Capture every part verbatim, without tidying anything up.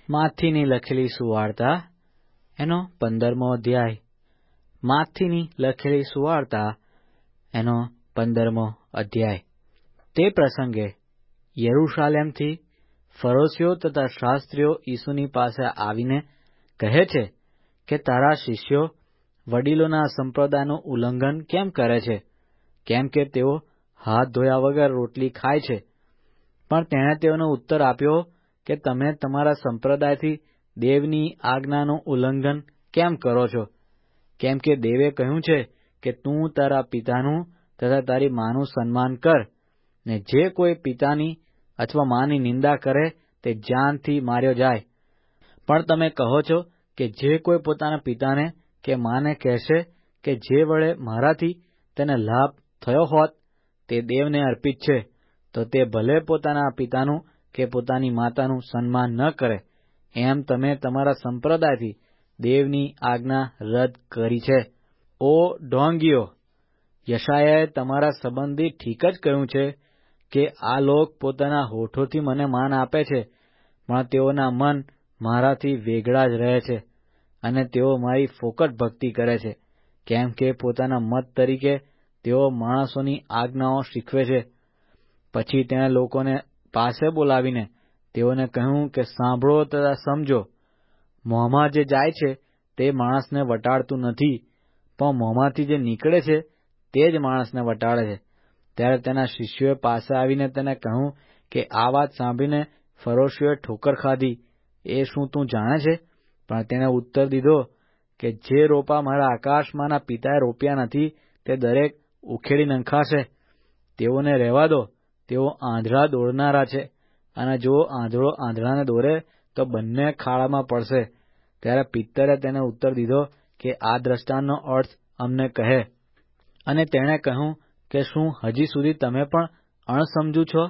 માથીની લખેલી સુવાર્તા એનો પંદરમો અધ્યાય. માથીની લખેલી સુવાર્તા એનો પંદરમો અધ્યાય. તે પ્રસંગે યરૂશાલેમથી ફરોશીઓ તથા શાસ્ત્રીઓ ઈસુની પાસે આવીને કહે છે કે તારા શિષ્યો વડીલોના સંપ્રદાયનું ઉલ્લંઘન કેમ કરે છે, કેમ કે તેઓ હાથ ધોયા વગર રોટલી ખાય છે. પણ તેણે તેઓનો ઉત્તર આપ્યો કે તમે તમારા સંપ્રદાયથી દેવની આજ્ઞાનું ઉલ્લંઘન કેમ કરો છો? કેમ કે દેવે કહ્યું છે કે તું તારા પિતાનું તથા તારી માનું સન્માન કર, ને જે કોઈ પિતાની અથવા માની નિંદા કરે તે જાનથી માર્યો જાય. પણ તમે કહો છો કે જે કોઈ પોતાના પિતાને કે માને કહેશે કે જે વડે મારાથી તેને લાભ થયો હોત તે દેવને અર્પિત છે, તો તે ભલે પોતાના પિતાનું કે પોતાની માતાનું સન્માન ન કરે. એમ તમે તમારા સંપ્રદાયથી દેવની આજ્ઞા રદ કરી છે. ઓ ઢોંગીઓ, યશાયાએ તમારા સંબંધી ઠીક જ કહ્યું છે કે આ લોક પોતાના હોઠોથી મને માન આપે છે, પણ તેઓના મન મારાથી વેગળા જ રહે છે, અને તેઓ મારી ફોકટ ભક્તિ કરે છે, કેમ કે પોતાના મત તરીકે તેઓ માણસોની આજ્ઞાઓ શીખવે છે. પછી તેણે લોકોને પાસે બોલાવીને તેઓને કહ્યું કે સાંભળો તથા સમજો. મોંમાં જે જાય છે તે માણસને વટાળતું નથી, પણ મોંમાંથી જે નીકળે છે તે જ માણસને વટાળે છે. ત્યારે તેના શિષ્યોએ પાસે આવીને તેને કહ્યું કે આ વાત સાંભળીને ફરોશીઓએ ઠોકર ખાધી. એ શું તું જાણે છે? પણ તેણે ઉત્તર દીધો કે જે રોપા મારા આકાશમાંના પિતાએ રોપ્યા નથી તે દરેક ઉખેડી નંખાશે. તેઓને રહેવા દો, તેઓ આંધળા દોરનારા છે, અને જો આંધળો આંધળાને દોરે તો બંને ખાડામાં પડશે. ત્યારે પિત્તરે તેને ઉત્તર દીધો કે આ દ્રષ્ટાંતનો અર્થ અમને કહે. અને તેણે કહ્યું કે શું હજી સુધી તમે પણ અણસમજુ છો?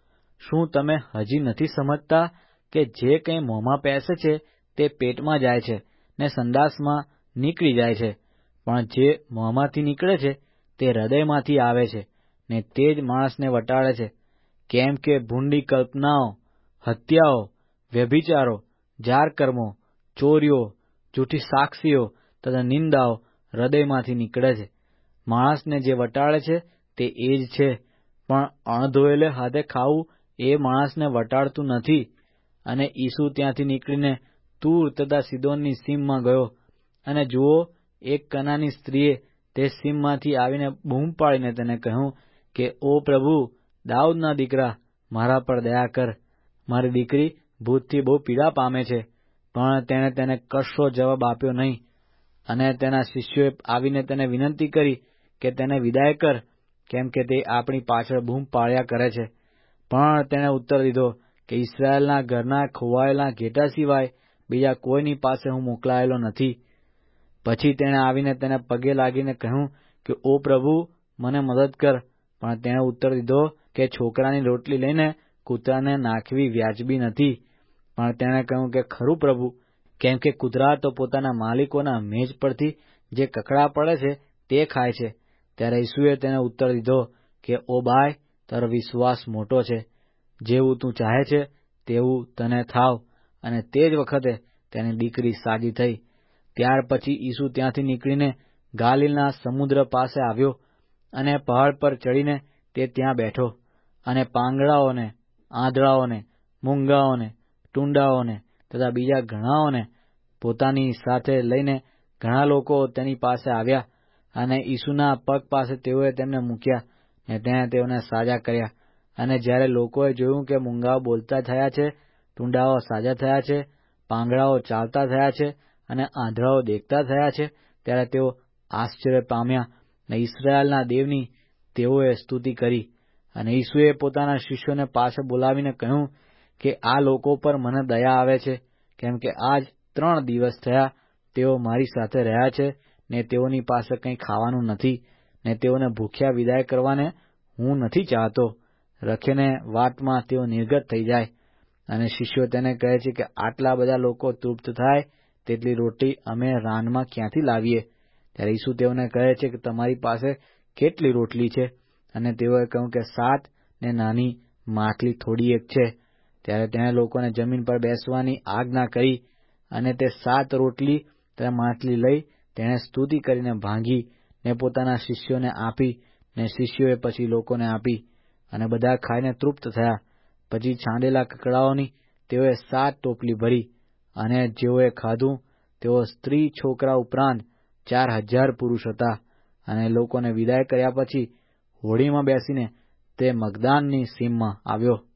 શું તમે હજી નથી સમજતા કે જે કંઈ મોંમાં પેસે છે તે પેટમાં જાય છે ને સંડાસમાં નીકળી જાય છે, પણ જે મોંમાંથી નીકળે છે તે હૃદયમાંથી આવે છે, ને તે જ માણસને વટાળે છે. કેમ કે ભૂંડી કલ્પનાઓ, હત્યાઓ, વ્યભિચારો, જારકર્મો, ચોરીઓ, જૂઠી સાક્ષીઓ તથા નિંદાઓ હૃદયમાંથી નીકળે છે. માણસને જે વટાળે છે તે એ જ છે, પણ અણધોયેલે હાથે ખાવું એ માણસને વટાળતું નથી. અને ઈસુ ત્યાંથી નીકળીને તૂર તથા સીદોનની સીમમાં ગયો. અને જુઓ, એક કનાની સ્ત્રીએ તે સીમમાંથી આવીને બૂમ પાડીને તેને કહ્યું કે ઓ પ્રભુ, દાઉદના દીકરા, મારા પર દયા કર. મારી દીકરી ભૂતથી બહુ પીડા પામે છે. પણ તેણે તેને કશો જવાબ આપ્યો નહીં. અને તેના શિષ્યોએ આવીને તેને વિનંતી કરી કે તેને વિદાય કર, કેમ કે તે આપણી પાછળ બૂમ પાડ્યા કરે છે. પણ તેણે ઉત્તર દીધો કે ઇસ્રાયેલના ઘરના ખોવાયેલા ઘેટા સિવાય બીજા કોઈની પાસે હું મોકલાયેલો નથી. પછી તેણે આવીને તેને પગે લાગીને કહ્યું કે ઓ પ્રભુ, મને મદદ કર. પણ તેણે ઉત્તર દીધો કે છોકરાની રોટલી લઈને કૂતરાને નાખવી વ્યાજબી નથી. પણ તેણે કહ્યું કે ખરું પ્રભુ, કેમ કે કૂતરા તો પોતાના માલિકોના મેજ પરથી જે કકડા પડે છે તે ખાય છે. ત્યારે ઈસુએ તેને ઉત્તર દીધો કે ઓ બાય, તારો વિશ્વાસ મોટો છે, જેવું તું ચાહે છે તેવું તને થાવ. અને તે જ વખતે તેની દીકરી સાજી થઈ. ત્યાર પછી ઈસુ ત્યાંથી નીકળીને ગાલિલના સમુદ્ર પાસે આવ્યો, અને પહાડ પર ચડીને તે ત્યાં બેઠો. અને પાંગડાઓને, આંધળાઓને, મૂંગાઓને, ટુંડાઓને તથા બીજા ઘણાઓને પોતાની સાથે લઈને ઘણા લોકો તેની પાસે આવ્યા. અને ઈસુના પગ પાસે તેઓએ તેમને મૂક્યા, ને તેણે તેઓને સાજા કર્યા. અને જ્યારે લોકોએ જોયું કે મૂંગાઓ બોલતા થયા છે, ટુંડાઓ સાજા થયા છે, પાંગડાઓ ચાલતા થયા છે, અને આંધળાઓ દેખતા થયા છે, ત્યારે તેઓ આશ્ચર્ય પામ્યા, ને ઇસ્રાયેલના દેવની તેઓએ સ્તુતિ કરી. અને ઈસુએ પોતાના શિષ્યોને પાસે બોલાવીને કહ્યું કે આ લોકો પર મને દયા આવે છે, કેમ કે આજ ત્રણ દિવસ થયા તેઓ મારી સાથે રહ્યા છે, ને તેઓની પાસે કંઈ ખાવાનું નથી, ને તેઓને ભૂખ્યા વિદાય કરવાને હું નથી ચાહતો. રખેને વાતમાં તેઓ નિર્ગત થઈ જાય. અને શિષ્યો તેને કહે છે કે આટલા બધા લોકો તૃપ્ત થાય તેટલી રોટી અમે રાનમાં ક્યાંથી લાવીએ? ત્યારે ઈસુ તેઓને કહે છે કે તમારી પાસે કેટલી રોટલી છે? અને તેઓએ કહ્યું કે સાત, ને નાની માટલી થોડી એક છે. ત્યારે તેણે લોકોને જમીન પર બેસવાની આજ્ઞા કરી અને તે સાત રોટલી તથા માછલી લઈ તેણે સ્તુતિ કરીને ભાંગી ને પોતાના શિષ્યોને આપી ને શિષ્યોએ પછી લોકોને આપી અને બધા ખાઈને તૃપ્ત થયા. પછી છાંડેલા કકડાઓની તેઓએ સાત ટોપલી ભરી અને જેઓએ ખાધું તેઓ સ્ત્રી છોકરા ઉપરાંત ચાર હજાર પુરુષ હતા. અને લોકોને વિદાય કર્યા પછી હોડીમાં બેસીને તે મગદાનની સીમમાં આવ્યો.